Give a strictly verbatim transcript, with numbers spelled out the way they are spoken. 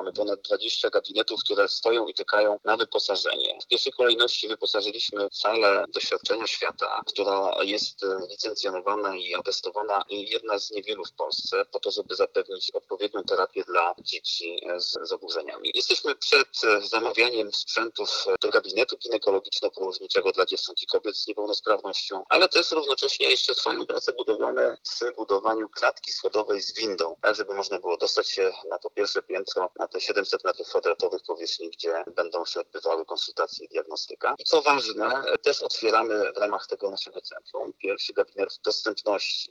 Mamy ponad dwadzieścia gabinetów, które stoją i czekają na wyposażenie. W pierwszej kolejności wyposażyliśmy salę doświadczenia świata, która jest licencjonowana i atestowana, jedna z niewielu w Polsce, po to, żeby zapewnić odpowiednią terapię dla dzieci z zaburzeniami. Jesteśmy przed zamawianiem sprzętów do gabinetu ginekologiczno-położniczego dla dziewcząt i kobiet z niepełnosprawnością, ale też równocześnie jeszcze trwają prace budowlane przy budowaniu klatki schodowej z windą, tak żeby można było dostać się na to pierwsze piętro, na te siedemset metrów kwadratowych powierzchni, gdzie będą się odbywały konsultacje i diagnostyka. I co ważne, też otwieramy w ramach tego naszego centrum pierwszy gabinet dostępności.